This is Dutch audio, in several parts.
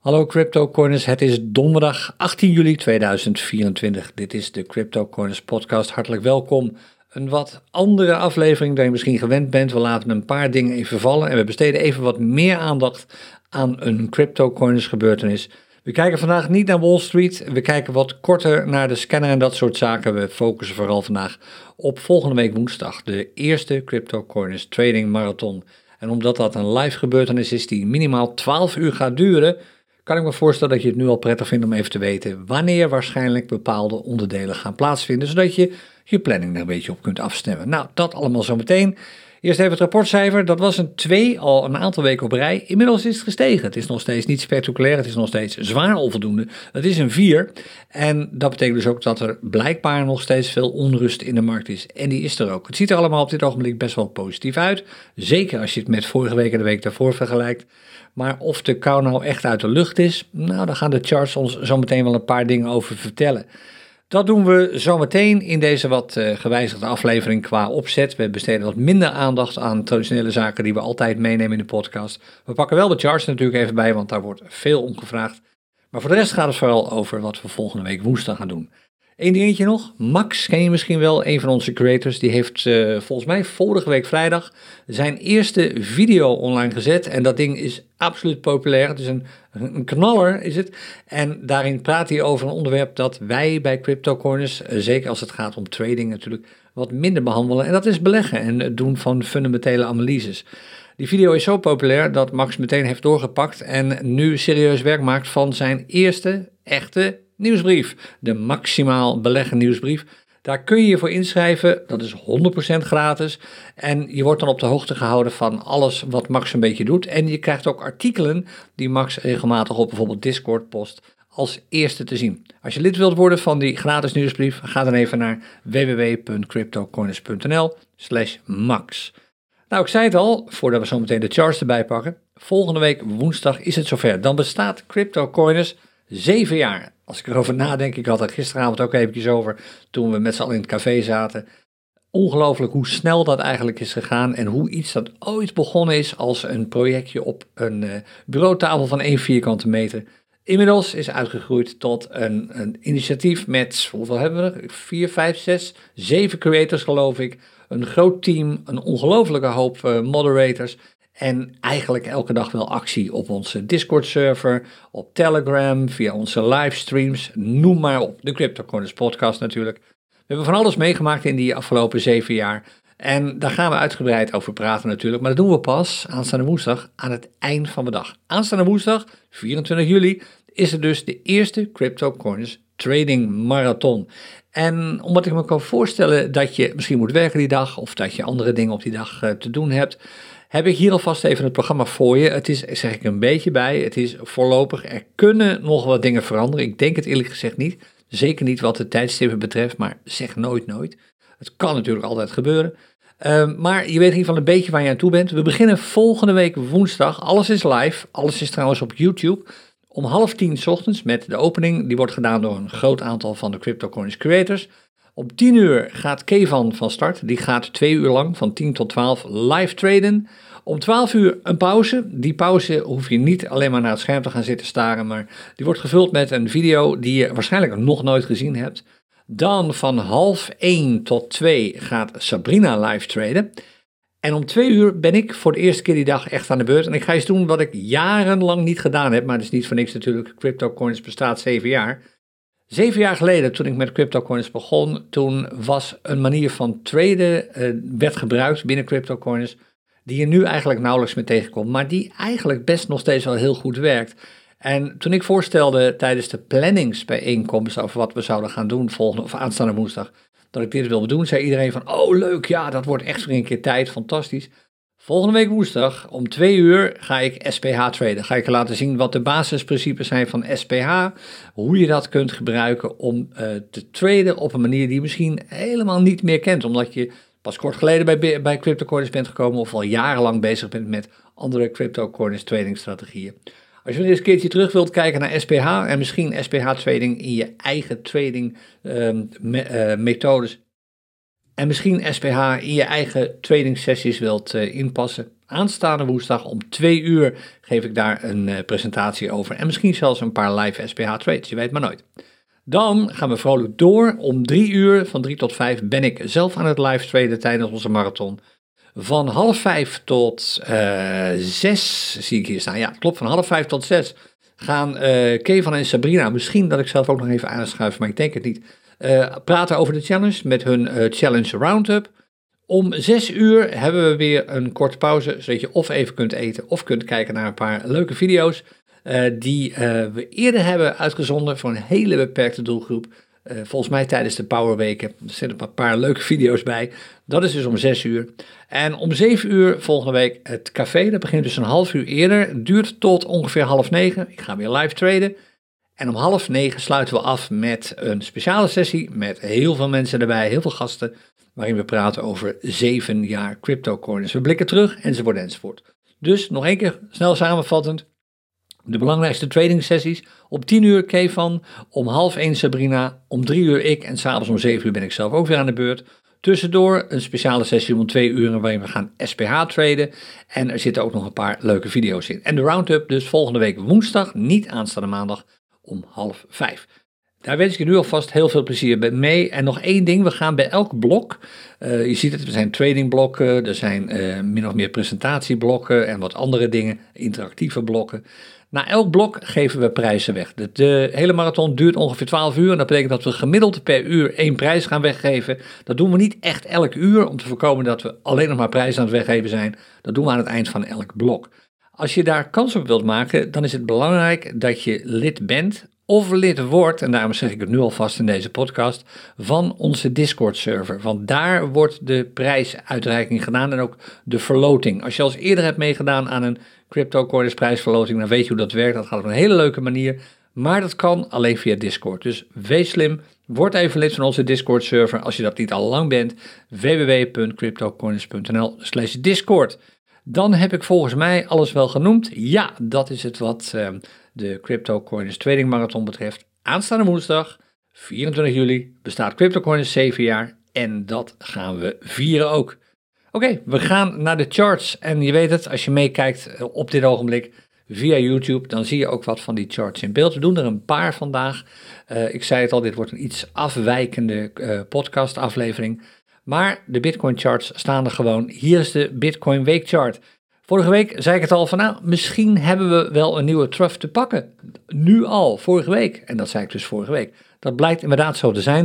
Hallo CryptoCorners, het is donderdag 18 juli 2024. Dit is de CryptoCorners podcast. Hartelijk welkom. Een wat andere aflevering dan je misschien gewend bent. We laten een paar dingen even vallen en we besteden even wat meer aandacht aan een CryptoCorners gebeurtenis. We kijken vandaag niet naar Wall Street, we kijken wat korter naar de scanner en dat soort zaken. We focussen vooral vandaag op volgende week woensdag, de eerste CryptoCorners Trading Marathon. En omdat dat een live gebeurtenis is die minimaal 12 uur gaat duren, kan ik me voorstellen dat je het nu al prettig vindt om even te weten wanneer waarschijnlijk bepaalde onderdelen gaan plaatsvinden, zodat je je planning er een beetje op kunt afstemmen. Nou, dat allemaal zo meteen. Eerst even het rapportcijfer. Dat was een 2 al een aantal weken op rij. Inmiddels is het gestegen. Het is nog steeds niet spectaculair. Het is nog steeds zwaar onvoldoende. Het is een 4. En dat betekent dus ook dat er blijkbaar nog steeds veel onrust in de markt is. En die is er ook. Het ziet er allemaal op dit ogenblik best wel positief uit. Zeker als je het met vorige week en de week daarvoor vergelijkt. Maar of de kou nou echt uit de lucht is, nou, daar gaan de charts ons zo meteen wel een paar dingen over vertellen. Dat doen we zometeen in deze wat gewijzigde aflevering qua opzet. We besteden wat minder aandacht aan traditionele zaken die we altijd meenemen in de podcast. We pakken wel de charts natuurlijk even bij, want daar wordt veel om gevraagd. Maar voor de rest gaat het vooral over wat we volgende week woensdag gaan doen. Eén dingetje nog, Max, ken je misschien wel, een van onze creators, die heeft volgens mij vorige week vrijdag zijn eerste video online gezet en dat ding is absoluut populair. Het is een knaller, is het. En daarin praat hij over een onderwerp dat wij bij CryptoCorners, zeker als het gaat om trading natuurlijk, wat minder behandelen en dat is beleggen en het doen van fundamentele analyses. Die video is zo populair dat Max meteen heeft doorgepakt en nu serieus werk maakt van zijn eerste echte nieuwsbrief. De Maximaal Beleggen nieuwsbrief. Daar kun je je voor inschrijven, dat is 100% gratis. En je wordt dan op de hoogte gehouden van alles wat Max een beetje doet. En je krijgt ook artikelen die Max regelmatig op bijvoorbeeld Discord post als eerste te zien. Als je lid wilt worden van die gratis nieuwsbrief, ga dan even naar www.cryptocorners.nl/max. Nou, ik zei het al, voordat we zo meteen de charts erbij pakken. Volgende week woensdag is het zover. Dan bestaat CryptoCorners 7 jaar. Als ik erover nadenk, ik had het gisteravond ook eventjes over toen we met z'n allen in het café zaten. Ongelooflijk hoe snel dat eigenlijk is gegaan en hoe iets dat ooit begonnen is als een projectje op een bureautafel van 1 vierkante meter. Inmiddels is uitgegroeid tot een initiatief met, hoeveel hebben we er? 4, 5, 6, 7 creators geloof ik. Een groot team, een ongelofelijke hoop moderators. En eigenlijk elke dag wel actie op onze Discord-server, op Telegram, via onze livestreams, noem maar op. De CryptoCorners podcast natuurlijk. We hebben van alles meegemaakt in die afgelopen 7 jaar. En daar gaan we uitgebreid over praten natuurlijk. Maar dat doen we pas aanstaande woensdag aan het eind van de dag. Aanstaande woensdag, 24 juli, is er dus de eerste CryptoCorners Trading Marathon. En omdat ik me kan voorstellen dat je misschien moet werken die dag of dat je andere dingen op die dag te doen hebt, heb ik hier alvast even het programma voor je. Het is, zeg ik een beetje bij, het is voorlopig. Er kunnen nog wat dingen veranderen. Ik denk het eerlijk gezegd niet. Zeker niet wat de tijdstippen betreft, maar zeg nooit nooit. Het kan natuurlijk altijd gebeuren. Maar je weet in ieder geval een beetje waar je aan toe bent. We beginnen volgende week woensdag. Alles is live. Alles is trouwens op YouTube. Om 9:30 's ochtends met de opening. Die wordt gedaan door een groot aantal van de CryptoCorners creators. Om 10 uur gaat Kevan van start. Die gaat 2 uur lang van 10 tot 12 live traden. Om 12 uur een pauze. Die pauze hoef je niet alleen maar naar het scherm te gaan zitten staren, maar die wordt gevuld met een video die je waarschijnlijk nog nooit gezien hebt. Dan van 12:30 tot 2 gaat Sabrina live traden. En om 2 uur ben ik voor de eerste keer die dag echt aan de beurt. En ik ga iets doen wat ik jarenlang niet gedaan heb, maar dat is niet voor niks natuurlijk. CryptoCorners bestaat 7 jaar. 7 jaar geleden, toen ik met CryptoCorners begon, toen was een manier van traden, werd gebruikt binnen CryptoCorners, die je nu eigenlijk nauwelijks meer tegenkomt, maar die eigenlijk best nog steeds wel heel goed werkt. En toen ik voorstelde tijdens de planningsbijeenkomst over wat we zouden gaan doen volgende of aanstaande woensdag, dat ik dit wilde doen, zei iedereen van, oh leuk, ja, dat wordt echt weer een keer tijd, fantastisch. Volgende week woensdag om 2 uur ga ik SPH traden. Ga ik je laten zien wat de basisprincipes zijn van SPH. Hoe je dat kunt gebruiken om te traden op een manier die je misschien helemaal niet meer kent. Omdat je pas kort geleden bij CryptoCorners bent gekomen of al jarenlang bezig bent met andere CryptoCorners tradingstrategieën. Als je weer eens een keertje terug wilt kijken naar SPH en misschien SPH trading in je eigen trading methodes. En misschien SPH in je eigen trading sessies wilt inpassen. Aanstaande woensdag om 2 uur geef ik daar een presentatie over. En misschien zelfs een paar live SPH trades, je weet maar nooit. Dan gaan we vrolijk door. Om 3 uur, van 3 tot 5, ben ik zelf aan het live traden tijdens onze marathon. Van 4:30 tot 6 zie ik hier staan. Ja, klopt, van 4:30 tot 6 gaan Kevan en Sabrina, misschien dat ik zelf ook nog even aanschuif, maar ik denk het niet, praten over de challenge met hun challenge roundup. Om 6 uur hebben we weer een korte pauze, zodat je of even kunt eten of kunt kijken naar een paar leuke video's die we eerder hebben uitgezonden voor een hele beperkte doelgroep. Volgens mij tijdens de Powerweken. Er zitten een paar leuke video's bij. Dat is dus om 6 uur. En om 7 uur volgende week het café. Dat begint dus een half uur eerder. Duurt tot ongeveer 8:30. Ik ga weer live traden. En om 8:30 sluiten we af met een speciale sessie. Met heel veel mensen erbij, heel veel gasten. Waarin we praten over 7 jaar cryptocoins. We blikken terug enzovoort. Dus nog één keer snel samenvattend. De belangrijkste trading sessies. Op 10 uur Kevan, om 12:30 Sabrina, om 3 uur ik en s'avonds om 7 uur ben ik zelf ook weer aan de beurt. Tussendoor een speciale sessie om 2 uur waarin we gaan SPH traden. En er zitten ook nog een paar leuke video's in. En de roundup dus volgende week woensdag, niet aanstaande maandag, om 4:30. Daar wens ik je nu alvast heel veel plezier bij mee. En nog één ding, we gaan bij elk blok, je ziet het, er zijn tradingblokken, er zijn min of meer presentatieblokken en wat andere dingen, interactieve blokken. Na elk blok geven we prijzen weg. De hele marathon duurt ongeveer 12 uur en dat betekent dat we gemiddeld per uur 1 prijs gaan weggeven. Dat doen we niet echt elk uur om te voorkomen dat we alleen nog maar prijzen aan het weggeven zijn. Dat doen we aan het eind van elk blok. Als je daar kans op wilt maken, dan is het belangrijk dat je lid bent of lid wordt, en daarom zeg ik het nu alvast in deze podcast, van onze Discord-server. Want daar wordt de prijsuitreiking gedaan en ook de verloting. Als je al eens eerder hebt meegedaan aan een CryptoCoins prijsverloting, dan weet je hoe dat werkt. Dat gaat op een hele leuke manier, maar dat kan alleen via Discord. Dus wees slim, word even lid van onze Discord-server als je dat niet al lang bent. www.cryptocoins.nl/discord. Dan heb ik volgens mij alles wel genoemd. Ja, dat is het wat de CryptoCoins Trading Marathon betreft. Aanstaande woensdag, 24 juli, bestaat CryptoCoins 7 jaar en dat gaan we vieren ook. Oké, we gaan naar de charts en je weet het, als je meekijkt op dit ogenblik via YouTube, dan zie je ook wat van die charts in beeld. We doen er een paar vandaag. Ik zei het al, dit wordt een iets afwijkende podcastaflevering. Maar de Bitcoin charts staan er gewoon. Hier is de Bitcoin weekchart. Vorige week zei ik het al van misschien hebben we wel een nieuwe trough te pakken. Nu al, vorige week. En dat zei ik dus vorige week. Dat blijkt inderdaad zo te zijn.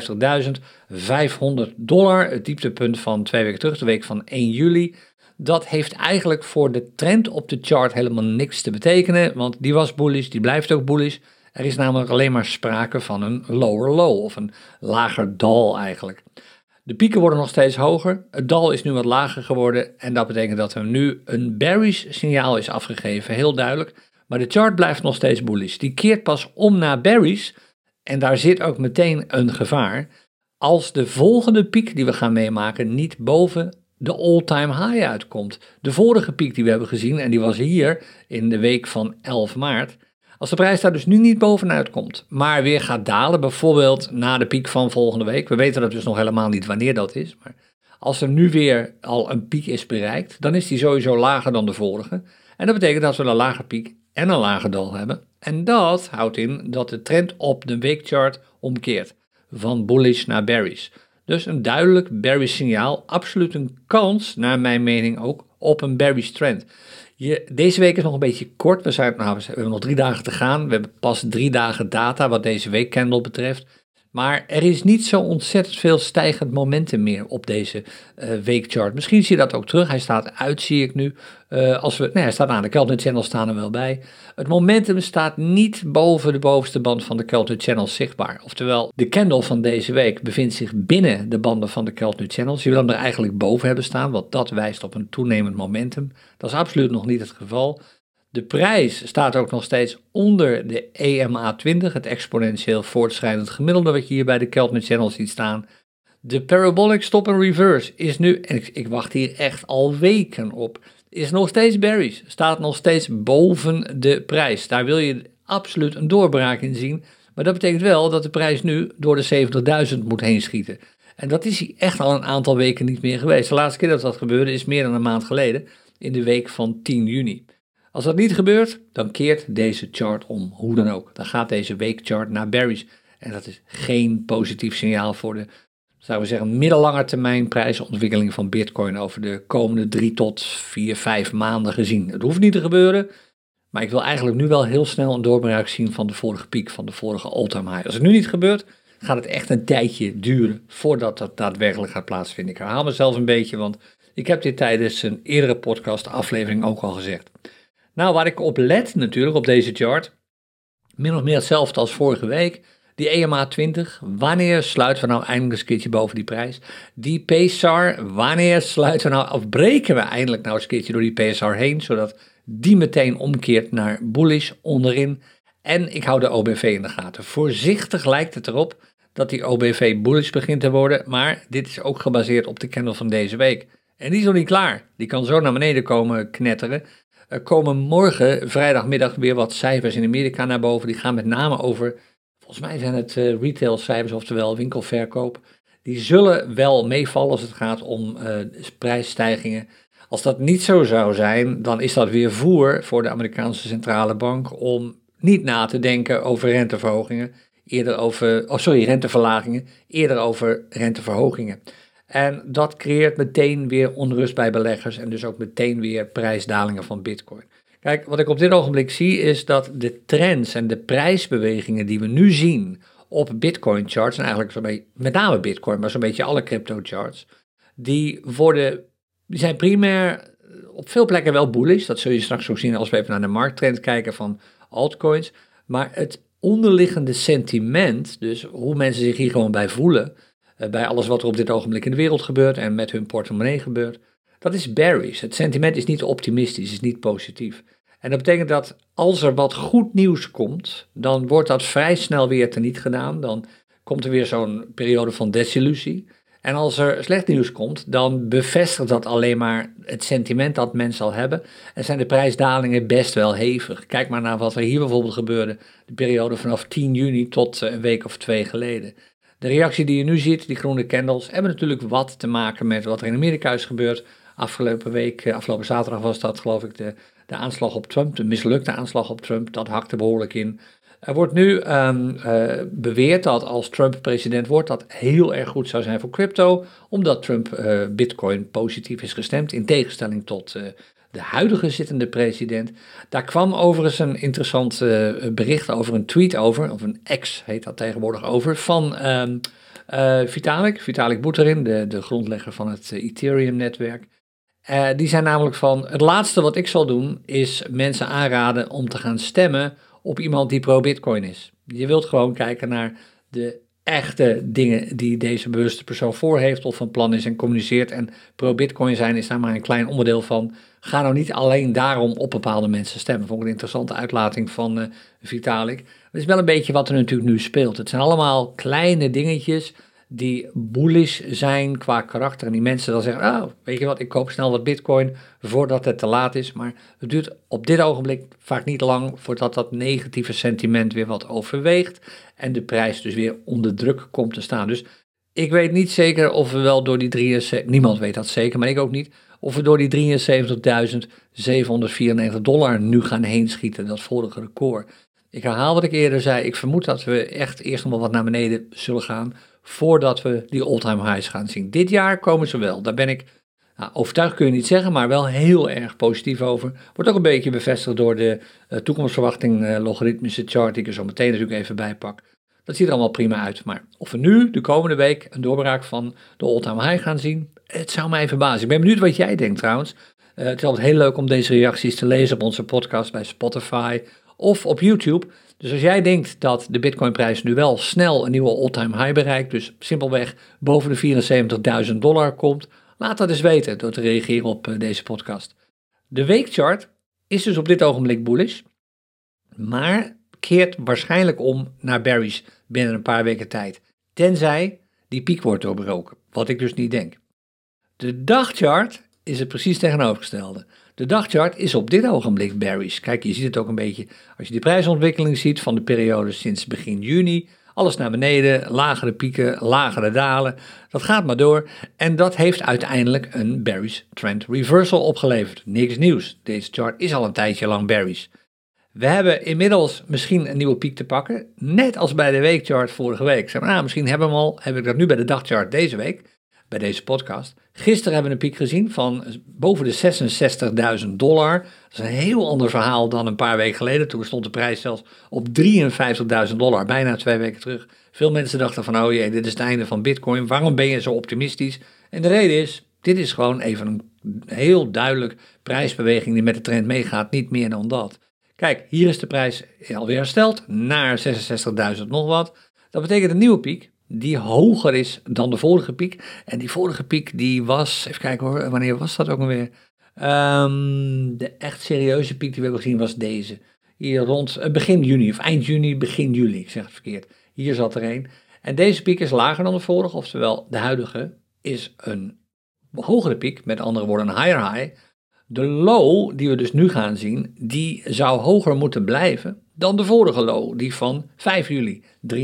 $53.500. Het dieptepunt van 2 weken terug, de week van 1 juli. Dat heeft eigenlijk voor de trend op de chart helemaal niks te betekenen. Want die was bullish, die blijft ook bullish. Er is namelijk alleen maar sprake van een lower low of een lager dal eigenlijk. De pieken worden nog steeds hoger, het dal is nu wat lager geworden en dat betekent dat er nu een bearish signaal is afgegeven, heel duidelijk. Maar de chart blijft nog steeds bullish. Die keert pas om naar bearish en daar zit ook meteen een gevaar. Als de volgende piek die we gaan meemaken niet boven de all-time high uitkomt. De vorige piek die we hebben gezien en die was hier in de week van 11 maart. Als de prijs daar dus nu niet bovenuit komt, maar weer gaat dalen, bijvoorbeeld na de piek van volgende week. We weten dat dus nog helemaal niet wanneer dat is, maar als er nu weer al een piek is bereikt, dan is die sowieso lager dan de vorige. En dat betekent dat we een lage piek en een lage dal hebben. En dat houdt in dat de trend op de weekchart omkeert, van bullish naar bearish. Dus een duidelijk bearish signaal, absoluut een kans, naar mijn mening ook, op een bearish trend. Deze week is nog een beetje kort. We hebben nog 3 dagen te gaan. We hebben pas 3 dagen data wat deze weekcandle betreft. Maar er is niet zo ontzettend veel stijgend momentum meer op deze weekchart. Misschien zie je dat ook terug. Hij staat uit, zie ik nu. Hij staat aan de Keltner Channel, staan er wel bij. Het momentum staat niet boven de bovenste band van de Keltner Channel zichtbaar. Oftewel, de candle van deze week bevindt zich binnen de banden van de Keltner Channel. Je wil hem er eigenlijk boven hebben staan, want dat wijst op een toenemend momentum. Dat is absoluut nog niet het geval. De prijs staat ook nog steeds onder de EMA20, het exponentieel voortschrijdend gemiddelde wat je hier bij de Keltner Channel ziet staan. De parabolic stop and reverse is nu, en ik wacht hier echt al weken op, is nog steeds bearish, staat nog steeds boven de prijs. Daar wil je absoluut een doorbraak in zien, maar dat betekent wel dat de prijs nu door de 70.000 moet heen schieten. En dat is hij echt al een aantal weken niet meer geweest. De laatste keer dat dat gebeurde is meer dan een maand geleden. in de week van 10 juni. Als dat niet gebeurt, dan keert deze chart om, hoe dan ook. Dan gaat deze weekchart naar bearish. En dat is geen positief signaal voor de, zouden we zeggen, middellange termijn prijsontwikkeling van Bitcoin over de komende 3 tot 4, 5 maanden gezien. Het hoeft niet te gebeuren, maar ik wil eigenlijk nu wel heel snel een doorbraak zien van de vorige piek, van de vorige all-time high. Als het nu niet gebeurt, gaat het echt een tijdje duren voordat dat daadwerkelijk gaat plaatsvinden. Ik herhaal mezelf een beetje, want ik heb dit tijdens een eerdere podcast aflevering ook al gezegd. Nou, waar ik op let natuurlijk op deze chart, min of meer hetzelfde als vorige week. Die EMA 20, wanneer sluiten we nou eindelijk eens een keertje boven die prijs? Die PSAR, wanneer sluiten we nou, of breken we eindelijk nou eens een keertje door die PSAR heen, zodat die meteen omkeert naar bullish onderin. En ik hou de OBV in de gaten. Voorzichtig lijkt het erop dat die OBV bullish begint te worden, maar dit is ook gebaseerd op de candle van deze week. En die is nog niet klaar. Die kan zo naar beneden komen knetteren. Er komen morgen, vrijdagmiddag, weer wat cijfers in Amerika naar boven. Die gaan met name over, volgens mij zijn het retailcijfers, oftewel winkelverkoop. Die zullen wel meevallen als het gaat om prijsstijgingen. Als dat niet zo zou zijn, dan is dat weer voer voor de Amerikaanse centrale bank om niet na te denken over renteverhogingen, renteverlagingen, eerder over renteverhogingen. En dat creëert meteen weer onrust bij beleggers en dus ook meteen weer prijsdalingen van Bitcoin. Kijk, wat ik op dit ogenblik zie is dat de trends en de prijsbewegingen die we nu zien op Bitcoin charts, en eigenlijk met name Bitcoin, maar zo'n beetje alle crypto charts, die zijn primair op veel plekken wel bullish. Dat zul je straks ook zien als we even naar de markttrend kijken van altcoins. Maar het onderliggende sentiment, dus hoe mensen zich hier gewoon bij voelen, bij alles wat er op dit ogenblik in de wereld gebeurt en met hun portemonnee gebeurt, dat is bearish. Het sentiment is niet optimistisch, is niet positief. En dat betekent dat als er wat goed nieuws komt, dan wordt dat vrij snel weer teniet gedaan. Dan komt er weer zo'n periode van desillusie. En als er slecht nieuws komt, dan bevestigt dat alleen maar het sentiment dat mensen al hebben. En zijn de prijsdalingen best wel hevig. Kijk maar naar wat er hier bijvoorbeeld gebeurde, de periode vanaf 10 juni tot een week of 2 geleden. De reactie die je nu ziet, die groene candles, hebben natuurlijk wat te maken met wat er in Amerika is gebeurd. Afgelopen zaterdag was dat, geloof ik, de aanslag op Trump, de mislukte aanslag op Trump. Dat hakte behoorlijk in. Er wordt nu beweerd dat als Trump president wordt, dat heel erg goed zou zijn voor crypto, omdat Trump Bitcoin positief is gestemd, in tegenstelling tot de huidige zittende president. Daar kwam overigens een interessant bericht over, een tweet over, of een X heet dat tegenwoordig over, van Vitalik Buterin, de grondlegger van het Ethereum-netwerk. Die zijn namelijk van, het laatste wat ik zal doen is mensen aanraden om te gaan stemmen op iemand die pro-Bitcoin is. Je wilt gewoon kijken naar de echte dingen die deze bewuste persoon voor heeft of van plan is en communiceert. En pro-Bitcoin zijn is daar maar een klein onderdeel van. Ga nou niet alleen daarom op bepaalde mensen stemmen. Vond ik een interessante uitlating van Vitalik. Het is wel een beetje wat er natuurlijk nu speelt. Het zijn allemaal kleine dingetjes die bullish zijn qua karakter. En die mensen dan zeggen, oh, weet je wat, ik koop snel wat Bitcoin voordat het te laat is. Maar het duurt op dit ogenblik vaak niet lang voordat dat negatieve sentiment weer wat overweegt. En de prijs dus weer onder druk komt te staan. Dus ik weet niet zeker of we wel door die niemand weet dat zeker, maar ik ook niet, of we door die $73.794 nu gaan heen schieten, dat vorige record. Ik herhaal wat ik eerder zei, ik vermoed dat we echt eerst nog wel wat naar beneden zullen gaan, voordat we die all-time highs gaan zien. Dit jaar komen ze wel, daar ben ik, overtuigd kun je niet zeggen, maar wel heel erg positief over. Wordt ook een beetje bevestigd door de toekomstverwachting logaritmische chart, die ik er zo meteen natuurlijk even bij pak. Dat ziet er allemaal prima uit, maar of we nu de komende week een doorbraak van de all-time high gaan zien, het zou mij verbazen. Ik ben benieuwd wat jij denkt trouwens. Het is altijd heel leuk om deze reacties te lezen op onze podcast bij Spotify of op YouTube. Dus als jij denkt dat de Bitcoinprijs nu wel snel een nieuwe all-time high bereikt, dus simpelweg boven de $74.000 komt, laat dat eens weten door te reageren op deze podcast. De weekchart is dus op dit ogenblik bullish, maar keert waarschijnlijk om naar bearish binnen een paar weken tijd. Tenzij die piek wordt doorbroken, wat ik dus niet denk. De dagchart is het precies tegenovergestelde. De dagchart is op dit ogenblik bearish. Kijk, je ziet het ook een beetje als je die prijsontwikkeling ziet van de periode sinds begin juni. Alles naar beneden, lagere pieken, lagere dalen. Dat gaat maar door. En dat heeft uiteindelijk een bearish trend reversal opgeleverd. Niks nieuws. Deze chart is al een tijdje lang bearish. We hebben inmiddels misschien een nieuwe piek te pakken. Net als bij de weekchart vorige week. Zeg maar, nou, misschien hebben we hem al. Heb ik dat nu bij de dagchart deze week. Bij deze podcast. Gisteren hebben we een piek gezien van boven de $66.000. Dat is een heel ander verhaal dan een paar weken geleden. Toen stond de prijs zelfs op $53.000, bijna 2 weken terug. Veel mensen dachten van, oh jee, dit is het einde van Bitcoin. Waarom ben je zo optimistisch? En de reden is, dit is gewoon even een heel duidelijk prijsbeweging die met de trend meegaat. Niet meer dan dat. Kijk, hier is de prijs alweer hersteld naar 66.000 nog wat. Dat betekent een nieuwe piek die hoger is dan de vorige piek. En die vorige piek die was, even kijken hoor, wanneer was dat ook alweer? De echt serieuze piek die we hebben gezien was deze. Hier rond begin juni of eind juni, begin juli, ik zeg het verkeerd. Hier zat er een. En deze piek is lager dan de vorige, oftewel de huidige is een hogere piek, met andere woorden een higher high. De low die we dus nu gaan zien, die zou hoger moeten blijven dan de vorige low, die van 5 juli, $53.550.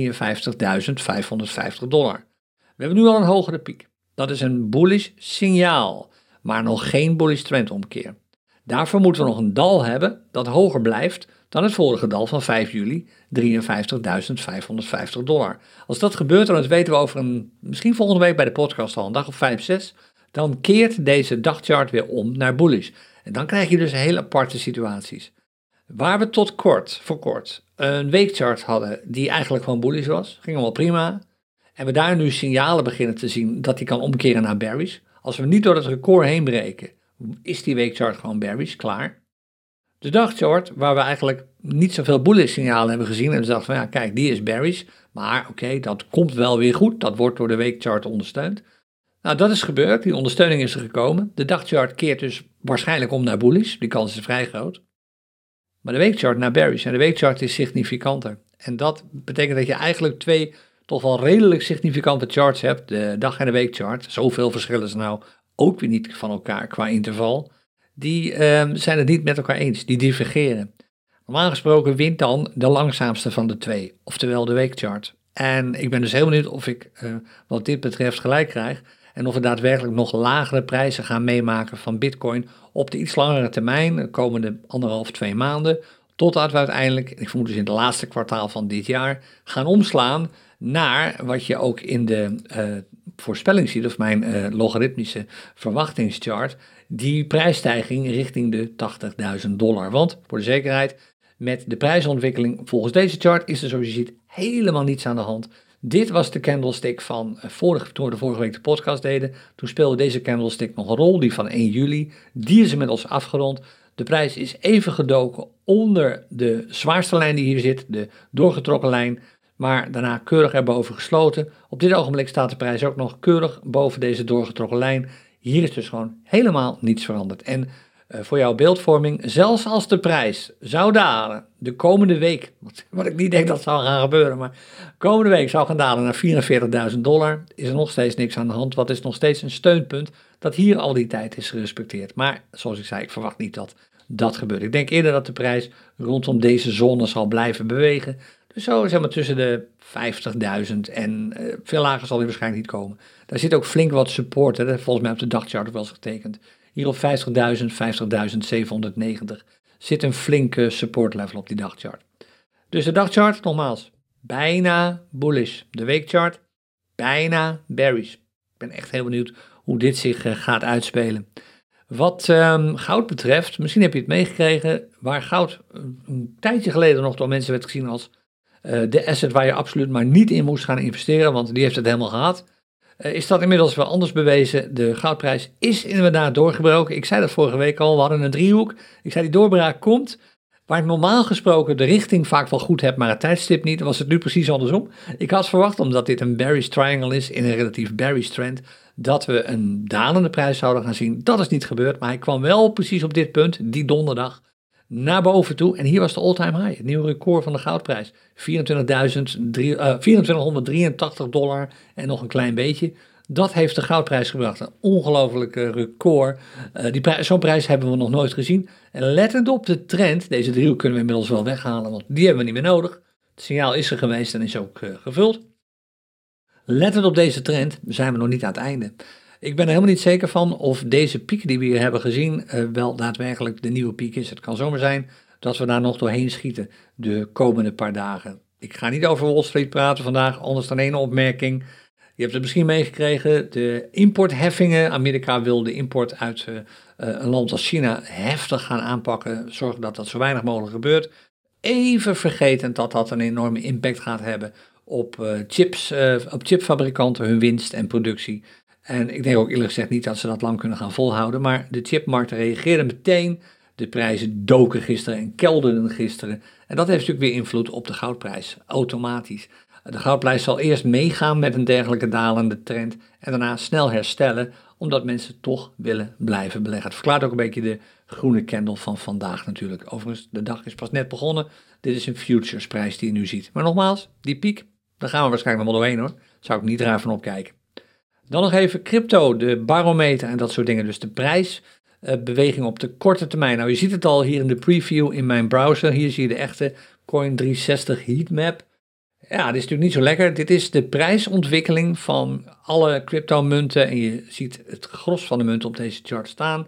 We hebben nu al een hogere piek. Dat is een bullish signaal, maar nog geen bullish trendomkeer. Daarvoor moeten we nog een dal hebben dat hoger blijft dan het vorige dal van 5 juli, $53.550. Als dat gebeurt, en dat weten we over misschien volgende week bij de podcast al, een dag of 5, 6... dan keert deze dagchart weer om naar bullish. En dan krijg je dus hele aparte situaties. Waar we tot voor kort een weekchart hadden die eigenlijk gewoon bullish was, ging allemaal prima. En we daar nu signalen beginnen te zien dat die kan omkeren naar bearish. Als we niet door het record heen breken, is die weekchart gewoon bearish, klaar. De dagchart, waar we eigenlijk niet zoveel bullish signalen hebben gezien en we dachten van ja, kijk, die is bearish. Maar oké, dat komt wel weer goed, dat wordt door de weekchart ondersteund. Nou, dat is gebeurd, die ondersteuning is er gekomen. De dagchart keert dus waarschijnlijk om naar bullish, die kans is vrij groot. Maar de weekchart naar bearish en de weekchart is significanter. En dat betekent dat je eigenlijk 2 toch wel redelijk significante charts hebt, de dag- en de weekchart. Zoveel verschillen ze nou ook weer niet van elkaar qua interval. Die zijn het niet met elkaar eens, die divergeren. Normaal gesproken wint dan de langzaamste van de 2, oftewel de weekchart. En ik ben dus heel benieuwd of ik wat dit betreft gelijk krijg. En of we daadwerkelijk nog lagere prijzen gaan meemaken van Bitcoin op de iets langere termijn, de komende 1,5-2 maanden. Totdat we uiteindelijk, ik vermoed dus in het laatste kwartaal van dit jaar, gaan omslaan naar wat je ook in de voorspelling ziet, of mijn logaritmische verwachtingschart, die prijsstijging richting de $80.000. Want, voor de zekerheid, met de prijsontwikkeling volgens deze chart is er zoals je ziet helemaal niets aan de hand. Dit was de candlestick van toen we de vorige week de podcast deden. Toen speelde deze candlestick nog een rol, die van 1 juli. Die is inmiddels afgerond. De prijs is even gedoken onder de zwaarste lijn die hier zit, de doorgetrokken lijn. Maar daarna keurig erboven gesloten. Op dit ogenblik staat de prijs ook nog keurig boven deze doorgetrokken lijn. Hier is dus gewoon helemaal niets veranderd. En voor jouw beeldvorming, zelfs als de prijs zou dalen de komende week, wat ik niet denk dat zou gaan gebeuren, maar komende week zou gaan dalen naar $44.000, is er nog steeds niks aan de hand. Wat is nog steeds een steunpunt dat hier al die tijd is gerespecteerd. Maar zoals ik zei, ik verwacht niet dat dat gebeurt. Ik denk eerder dat de prijs rondom deze zone zal blijven bewegen. Dus zo zeg maar tussen de 50.000 en veel lager zal die waarschijnlijk niet komen. Daar zit ook flink wat support, hè, volgens mij op de dagchart ook wel eens getekend. Hier op 50.000, 50.790 zit een flinke support level op die dagchart. Dus de dagchart, nogmaals, bijna bullish. De weekchart, bijna bearish. Ik ben echt heel benieuwd hoe dit zich gaat uitspelen. Wat goud betreft, misschien heb je het meegekregen, waar goud een tijdje geleden nog door mensen werd gezien als de asset waar je absoluut maar niet in moest gaan investeren, want die heeft het helemaal gehad. Is dat inmiddels wel anders bewezen. De goudprijs is inderdaad doorgebroken. Ik zei dat vorige week al, we hadden een driehoek. Ik zei die doorbraak komt, waar ik normaal gesproken de richting vaak wel goed heb, maar het tijdstip niet, was het nu precies andersom. Ik had verwacht, omdat dit een bearish triangle is in een relatief bearish trend, dat we een dalende prijs zouden gaan zien. Dat is niet gebeurd, maar hij kwam wel precies op dit punt, die donderdag, naar boven toe. En hier was de all-time high, het nieuwe record van de goudprijs. $24.183 en nog een klein beetje. Dat heeft de goudprijs gebracht. Een ongelofelijke record. Zo'n prijs hebben we nog nooit gezien. En lettend op de trend, deze driehoek kunnen we inmiddels wel weghalen, want die hebben we niet meer nodig. Het signaal is er geweest en is ook gevuld. Lettend op deze trend zijn we nog niet aan het einde. Ik ben er helemaal niet zeker van of deze piek die we hier hebben gezien wel daadwerkelijk de nieuwe piek is. Het kan zomaar zijn dat we daar nog doorheen schieten de komende paar dagen. Ik ga niet over Wall Street praten vandaag, anders dan één opmerking. Je hebt het misschien meegekregen, de importheffingen. Amerika wil de import uit een land als China heftig gaan aanpakken. Zorgen dat dat zo weinig mogelijk gebeurt. Even vergetend dat dat een enorme impact gaat hebben op chipfabrikanten, hun winst en productie. En ik denk ook eerlijk gezegd niet dat ze dat lang kunnen gaan volhouden. Maar de chipmarkt reageerde meteen. De prijzen doken gisteren en kelderden gisteren. En dat heeft natuurlijk weer invloed op de goudprijs, automatisch. De goudprijs zal eerst meegaan met een dergelijke dalende trend en daarna snel herstellen, omdat mensen toch willen blijven beleggen. Het verklaart ook een beetje de groene candle van vandaag natuurlijk. Overigens, de dag is pas net begonnen. Dit is een futuresprijs die je nu ziet. Maar nogmaals, die piek, daar gaan we waarschijnlijk nog wel doorheen hoor. Daar zou ik niet raar van opkijken. Dan nog even crypto, de barometer en dat soort dingen. Dus de prijsbeweging op de korte termijn. Nou, je ziet het al hier in de preview in mijn browser. Hier zie je de echte Coin360 heatmap. Ja, dit is natuurlijk niet zo lekker. Dit is de prijsontwikkeling van alle crypto-munten. En je ziet het gros van de munten op deze chart staan.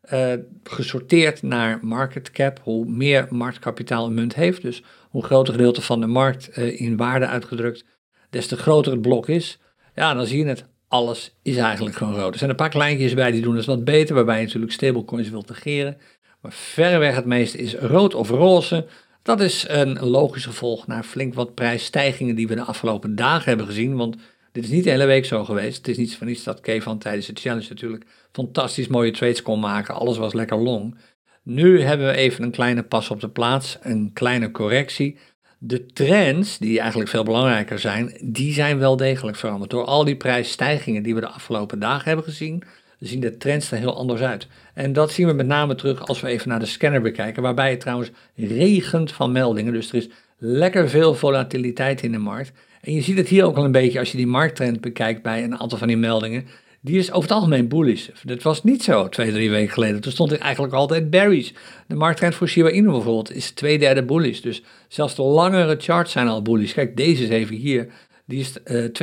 Gesorteerd naar market cap. Hoe meer marktkapitaal een munt heeft, dus hoe groter gedeelte van de markt in waarde uitgedrukt, des te groter het blok is. Ja, dan zie je het. Alles is eigenlijk gewoon rood. Er zijn een paar kleintjes bij die doen het wat beter, waarbij je natuurlijk stablecoins wilt negeren. Maar verreweg het meeste is rood of roze. Dat is een logisch gevolg naar flink wat prijsstijgingen die we de afgelopen dagen hebben gezien. Want dit is niet de hele week zo geweest. Het is niet van iets dat Kevan tijdens de challenge natuurlijk fantastisch mooie trades kon maken. Alles was lekker long. Nu hebben we even een kleine pas op de plaats, een kleine correctie. De trends, die eigenlijk veel belangrijker zijn, die zijn wel degelijk veranderd. Door al die prijsstijgingen die we de afgelopen dagen hebben gezien, zien de trends er heel anders uit. En dat zien we met name terug als we even naar de scanner bekijken, waarbij het trouwens regent van meldingen. Dus er is lekker veel volatiliteit in de markt. En je ziet het hier ook al een beetje als je die markttrend bekijkt bij een aantal van die meldingen. Die is over het algemeen bullish. Dat was niet zo 2-3 weken geleden. Toen stond ik eigenlijk altijd bearish. De markttrend voor Shiba Inu bijvoorbeeld is 2/3 bullish. Dus zelfs de langere charts zijn al bullish. Kijk, deze is even hier. Die is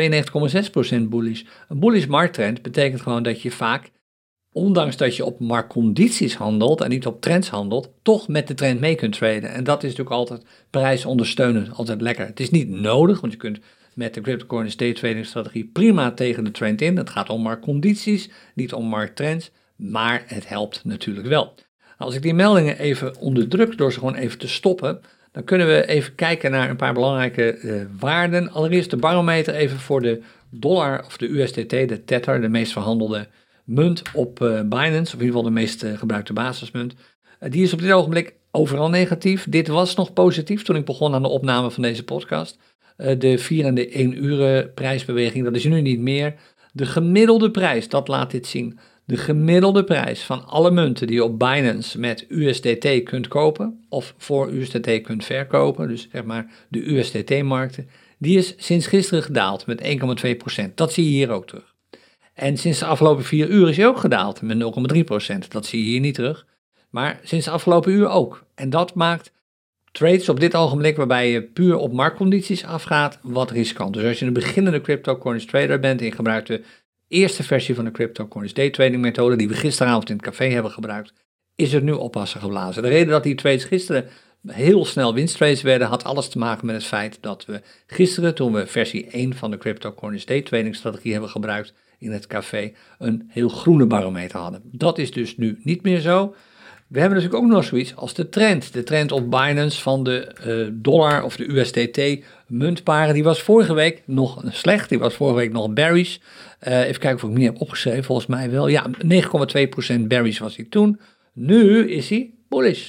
92,6% bullish. Een bullish markttrend betekent gewoon dat je vaak, ondanks dat je op marktcondities handelt en niet op trends handelt, toch met de trend mee kunt traden. En dat is natuurlijk altijd prijsondersteunend, altijd lekker. Het is niet nodig, want je kunt met de CryptoCoins day trading strategie prima tegen de trend in. Het gaat om marktcondities, niet om markttrends, maar het helpt natuurlijk wel. Als ik die meldingen even onderdruk door ze gewoon even te stoppen, dan kunnen we even kijken naar een paar belangrijke waarden. Allereerst de barometer even voor de dollar of de USDT, de Tether, de meest verhandelde munt op Binance, of in ieder geval de meest gebruikte basismunt. Die is op dit ogenblik overal negatief. Dit was nog positief toen ik begon aan de opname van deze podcast. De 4 en de 1 uur prijsbeweging, dat is nu niet meer. De gemiddelde prijs, dat laat dit zien. De gemiddelde prijs van alle munten die je op Binance met USDT kunt kopen of voor USDT kunt verkopen, dus zeg maar de USDT-markten, die is sinds gisteren gedaald met 1,2%. Dat zie je hier ook terug. En sinds de afgelopen 4 uur is hij ook gedaald met 0,3%. Dat zie je hier niet terug. Maar sinds de afgelopen uur ook. En dat maakt trades op dit ogenblik waarbij je puur op marktcondities afgaat wat riskant. Dus als je een beginnende CryptoCoins trader bent en je gebruikt de eerste versie van de CryptoCoins day trading methode die we gisteravond in het café hebben gebruikt, is het nu oppassen geblazen. De reden dat die trades gisteren heel snel winsttrades werden, had alles te maken met het feit dat we gisteren, toen we versie 1 van de CryptoCoins day trading strategie hebben gebruikt in het café, een heel groene barometer hadden. Dat is dus nu niet meer zo. We hebben natuurlijk ook nog zoiets als de trend. De trend op Binance van de dollar of de USDT muntparen, die was vorige week nog slecht. Die was vorige week nog bearish. Even kijken of ik meer heb opgeschreven, volgens mij wel. Ja, 9,2% bearish was hij toen. Nu is hij bullish,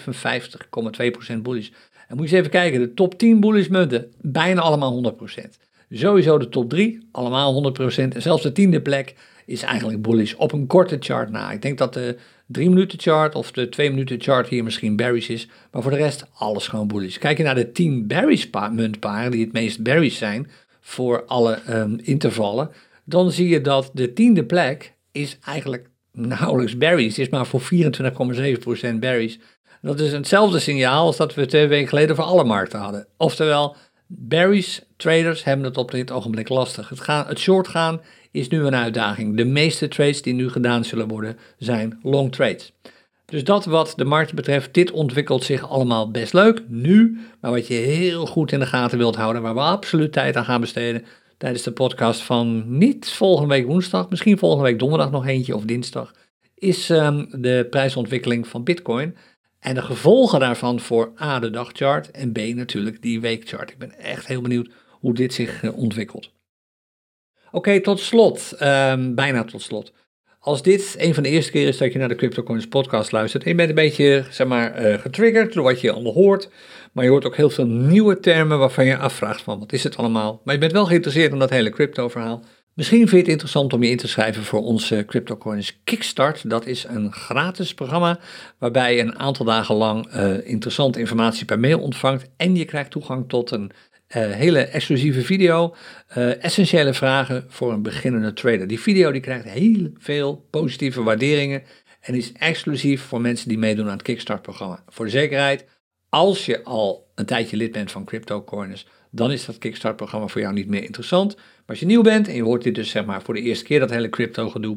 55,2% bullish. En moet je eens even kijken, de top 10 bullish munten, bijna allemaal 100%. Sowieso de top 3, allemaal 100%. En zelfs de 10e plek is eigenlijk bullish op een korte chart na. Ik denk dat de 3 minuten chart of de 2 minuten chart hier misschien bearish is. Maar voor de rest alles gewoon bullish. Kijk je naar de 10 bearish muntparen die het meest bearish zijn voor alle intervallen. Dan zie je dat de 10e plek is eigenlijk nauwelijks bearish. Het is maar voor 24,7% bearish. Dat is hetzelfde signaal als dat we 2 weken geleden voor alle markten hadden. Oftewel, bearish traders hebben het op dit ogenblik lastig. Het short gaan is nu een uitdaging. De meeste trades die nu gedaan zullen worden zijn long trades. Dus dat wat de markt betreft, dit ontwikkelt zich allemaal best leuk nu. Maar wat je heel goed in de gaten wilt houden, waar we absoluut tijd aan gaan besteden tijdens de podcast van niet volgende week woensdag, misschien volgende week donderdag nog eentje of dinsdag, is de prijsontwikkeling van Bitcoin en de gevolgen daarvan voor A, de dagchart en B, natuurlijk die weekchart. Ik ben echt heel benieuwd hoe dit zich ontwikkelt. Oké, tot slot, bijna tot slot. Als dit een van de eerste keer is dat je naar de CryptoCoins podcast luistert en je bent een beetje, getriggerd door wat je allemaal hoort, maar je hoort ook heel veel nieuwe termen waarvan je afvraagt van wat is het allemaal, maar je bent wel geïnteresseerd in dat hele crypto verhaal. Misschien vind je het interessant om je in te schrijven voor onze CryptoCoins Kickstart. Dat is een gratis programma waarbij je een aantal dagen lang interessante informatie per mail ontvangt en je krijgt toegang tot een hele exclusieve video, essentiële vragen voor een beginnende trader. Die video die krijgt heel veel positieve waarderingen en is exclusief voor mensen die meedoen aan het Kickstart-programma. Voor de zekerheid, als je al een tijdje lid bent van CryptoCoins, dan is dat Kickstart-programma voor jou niet meer interessant. Maar als je nieuw bent en je hoort dit dus voor de eerste keer, dat hele crypto-gedoe,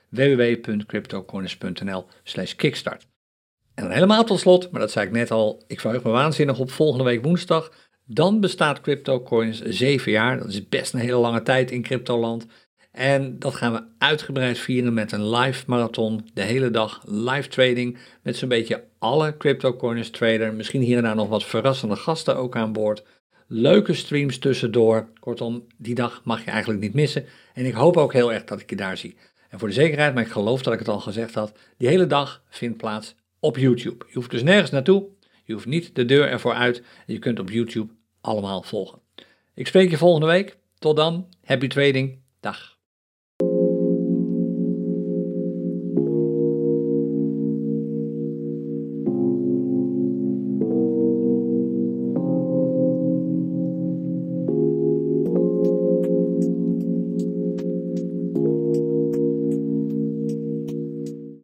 www.cryptocoins.nl/kickstart. En dan helemaal tot slot, maar dat zei ik net al, ik verheug me waanzinnig op volgende week woensdag. Dan bestaat CryptoCoins 7 jaar. Dat is best een hele lange tijd in cryptoland. En dat gaan we uitgebreid vieren met een live marathon. De hele dag live trading met zo'n beetje alle CryptoCoins trader. Misschien hier en daar nog wat verrassende gasten ook aan boord. Leuke streams tussendoor. Kortom, die dag mag je eigenlijk niet missen. En ik hoop ook heel erg dat ik je daar zie. En voor de zekerheid, maar ik geloof dat ik het al gezegd had, die hele dag vindt plaats op YouTube. Je hoeft dus nergens naartoe. Je hoeft niet de deur ervoor uit. Je kunt op YouTube allemaal volgen. Ik spreek je volgende week. Tot dan. Happy trading. Dag.